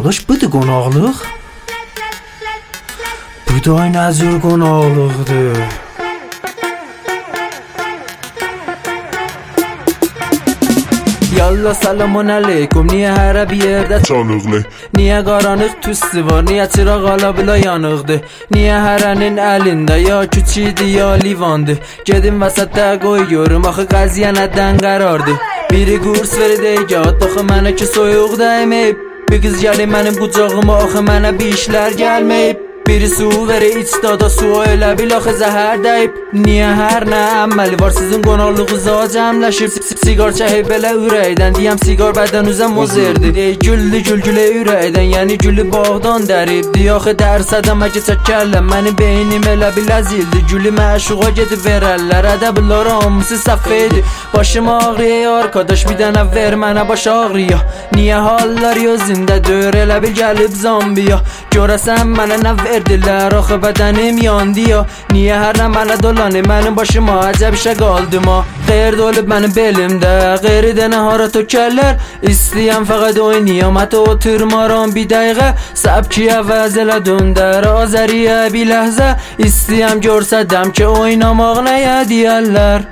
Ulaş budur qonaqlıq. Bu da ay nəzir qonaqlıqdır. Yalla selamun aleykum. Niye hər bir yerdə Canıqlı. Niye qaranlıq tüstü var? Niye çıraq ala yanıqdır? Niye hərənin əlində ya küçüydü ya livandır? Gedim vəsətdə qoyuyorum, axı qəziyə nədən qərardır? Biri qurs verdi yad, axı mənə ki soyuq dəyməyib. Bir qız gəlir mənim qucağıma, axı mənə bir işlər gəlməyib. Biri su verir iç dada, su elə bil axı zəhər dəyib. Niyə hər nə əməli var sizin qonaqlığınıza cəmləşib? Sigar çəkib belə ürəkdən, deyəm sigar bədən üzə mozerdir. Güllü gülgülə ürəkdən, yəni gülü bağdan dəribdir. Axı dərsədəmə keçək kəlləm, mənim beynim elə bil əzildi. Gülü məşuqa gedib verərlər, ədəblər hamısı səfeydi. Başım ağrıyor arkadaş, bir dənə ver mənə baş ağrıya. Niyə hallar gözündədir, elə bil gəlib zambiya. Görəsən mənə nə verdilər, axı bədənim yandı ya. Niyə hər nə mənə dolanır, mənim başıma əcəb işə qaldı ma. Xeyr dolub mənim belimdə, qeyri də nəhara tökərlər. İstəyəm fəqət oynayam, hətta oturmaram bir dəqiqə. Səbki əvəz elə döndər, Azəriyə bir ləhzə. İstəyəm görsədəm ki oynamaq nəyə deyərlər.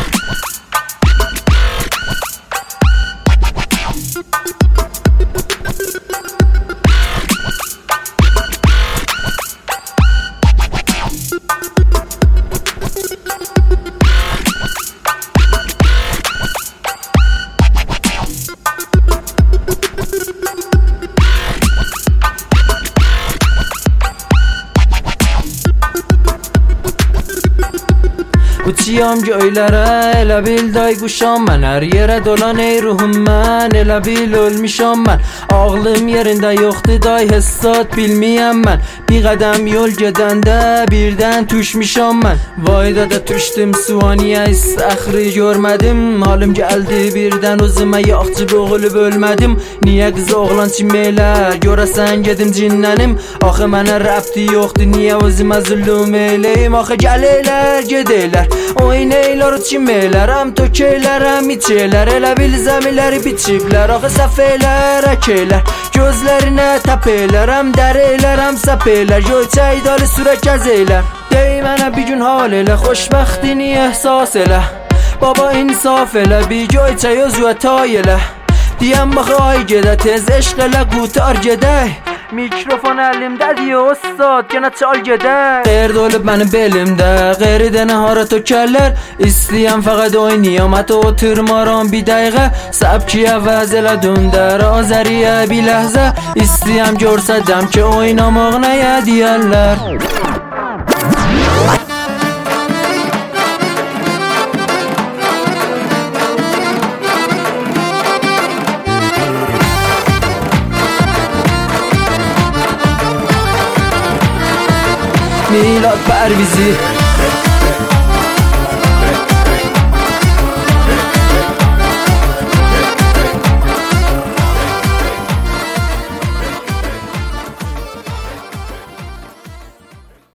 Uçuyam göylərə, elə bil day quşam mən. Hər yerə dolan ey ruhum mən, elə bil ölmüşəm mən. Ağlım yerində yoxdur day, hesat bilməyəm mən. Bir qədəm yol gedəndə birdən düşmüşəm mən. Vayda da düşdüm suaniyə, əxri görmədim. Halım gəldi birdən özümə, yaxçı boğulub ölmədim. Niyə qız oğlan çiməylər, görəsən gedim cinlənim. Axı mənə rəbti yoxdur, niyə özümə zülüm eləyim? Axı gələylər, gedəylər, oynaylar çiməylər, həm tökəylər, həm içəylər. Elə bil zəmiləri biçiblər, axı səfəylər, əkəylər. Gözlərinə təpəylər, həm dərəylər, həm səpəylər. Göyçək dalı sürə gəzəylər. Dey mənə bir gün hal elə, xoşbəxtini ehsas elə. Baba insaf elə, bir göyçək özüə tay elə. Deyəm baxı ay gedə, tez eşq elə qutar gedək. Mikrofon əlimdədir ustad, yenə çal gedək. Xeyr dolub mənim belimdə, qeyri də nəhara tökərlər. İstəyəm fəqət oynayam, hətta oturmaram bir dəqiqə. Səbki əvəz elə döndər, Azəriyə bir ləhzə. İstəyəm görsədəm ki oynamaq nəyə deyərlər. Milad Pərvizi